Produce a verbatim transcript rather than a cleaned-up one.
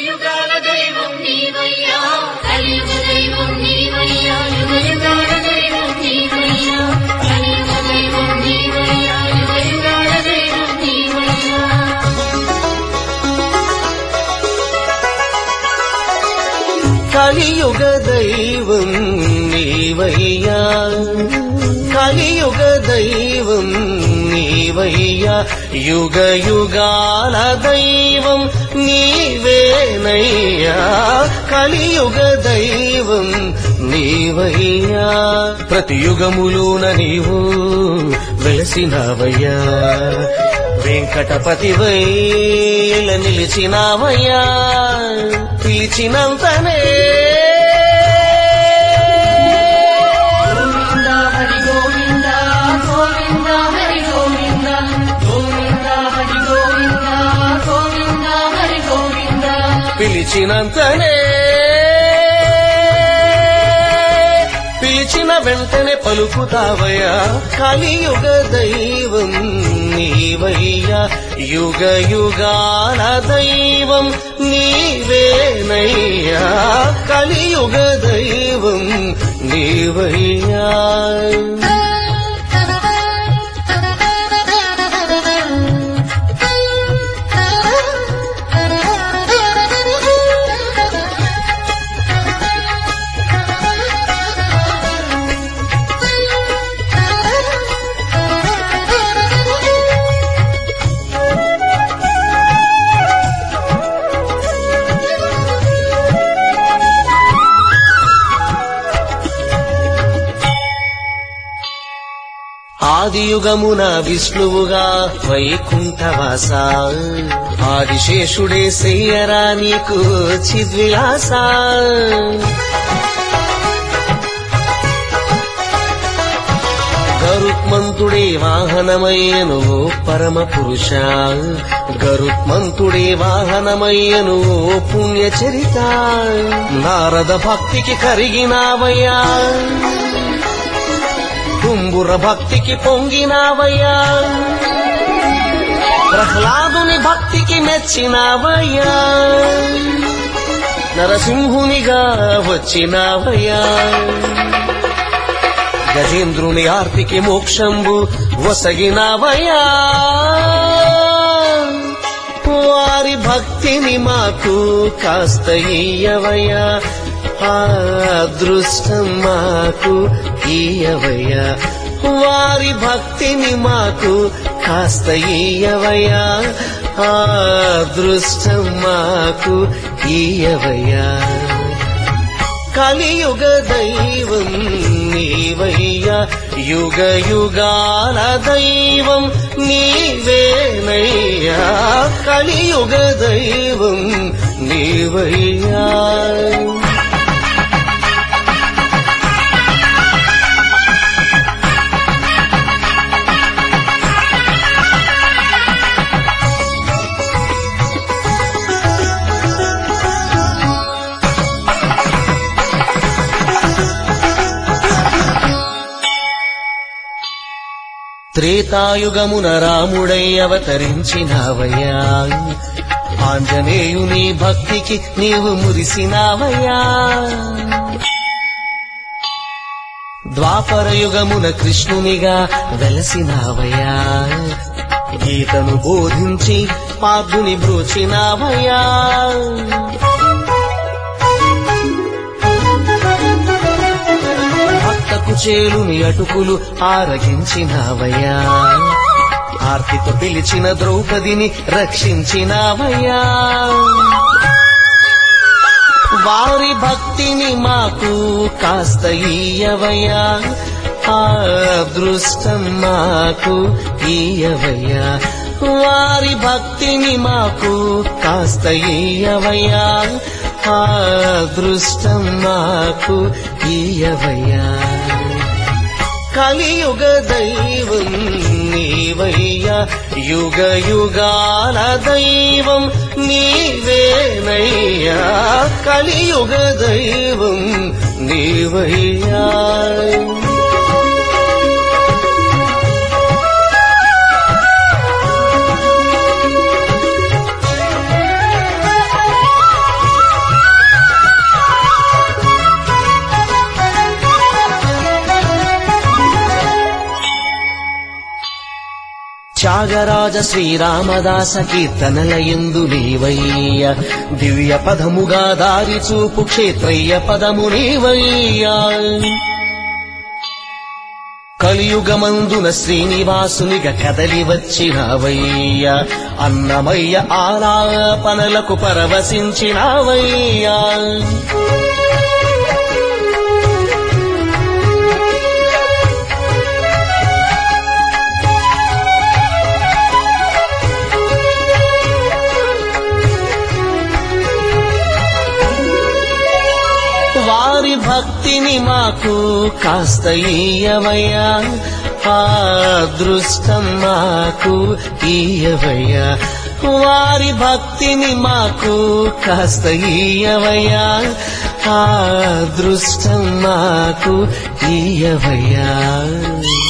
యుగాల దైవం నీవయ్యా కలియుగ దైవం నీవయ్యా యుగ యుగాల దైవం నీవయ్యా కలియుగ దైవం నీవయ్యా యుగ యుగాల దైవం నీవయ్యా కలియుగ దైవం నీవయ్యా కలియుగ దైవం నీవయ్యా యుగ యుగాల దైవం నీవేనయ్యా కలియుగ దైవం నీవయ్యా ప్రతి యుగములోన నీవు వెలసినావయ్యా వెంకటపతివై నిలిచినావయ్యా పిలిచినంతనే పిలిచినంతనే పిలిచిన వెంటనే పలుకుతావయ్యా కలియుగ దైవం నీవయ్యా యుగ యుగాల దైవం నీవేనయ్యా కలియుగ దైవం నీవయ్యా ఆదియుగమున విష్ణువుగా వైకుంఠవాస ఆదిశేషుడే శయ్యరా నీకు చిద్విలాస గరుత్మంతుడే వాహనమయ్యను పరమ పురుష గరుత్మంతుడే వాహనమయ్యను పుణ్యచరిత నారద భక్తికి కరిగినావయ్యా కుంబుర భక్తికి పొంగినావయ్యా ప్రహ్లాదుని భక్తికి మెచ్చినావయ్యా నరసింహునిగా వచ్చినావయ్యా గజేంద్రుని ఆర్తికి మోక్షంబు వసగినావయ్యా వారి భక్తిని మాకు కాస్త ఇయ్యవయ్యా అదృష్టం మాకు ఇయ్యవయ్యా వారి భక్తిని మాకు కాస్త ఇయ్యవయ్యా అదృష్టం మాకు ఇయ్యవయ్యా కలియుగ దైవం నీవయ్యా యుగ యుగాల దైవం నీవేనయ్యా కలియుగ దైవం నీవయ్యా త్రేతాయుగమున రాముడై అవతరించినావయ్యా ఆంజనేయుని భక్తికి నీవు మురిసినావయ్యా ద్వాపర యుగమున కృష్ణునిగా వెలసినావయ్యా గీతను బోధించి పార్థుని బ్రోచినావయ్యా చేలుని అటుకులు ఆరగించినావయ్యా ఆర్తితో పిలిచిన ద్రౌపదిని రక్షించినావయ్యా వారి భక్తిని మాకు కాస్త ఇయ్యవయ్యా అదృష్టం మాకు ఇయ్యవయ్యా వారి భక్తిని మాకు కాస్త ఇయ్యవయ్యా అదృష్టం మాకు ఇయ్యవయ్యా కలియుగ దైవం నీవయ్యా యుగ యుగాల దైవం నీవేనయ్యా కలియుగ దైవం నీవయ్యా త్యాగరాజ శ్రీరామదాస కీర్తనలయందు నీవయ్య దివ్య పదముగా దారి చూపు క్షేత్రయ్య పదము నీవయ్యా కలియుగమందున శ్రీనివాసునిగా కదలి వచ్చినావయ్య అన్నమయ్య ఆలాపనలకు పరవశించినావయ్యా వారి భక్తిని మాకు కాస్త ఇయ్యవయ్యా ఆ అదృష్టం మాకు ఇయ్యవయ్యా వారి భక్తిని మాకు కాస్త ఇయ్యవయ్యా ఆ అదృష్టం మాకు ఇయ్యవయ్యా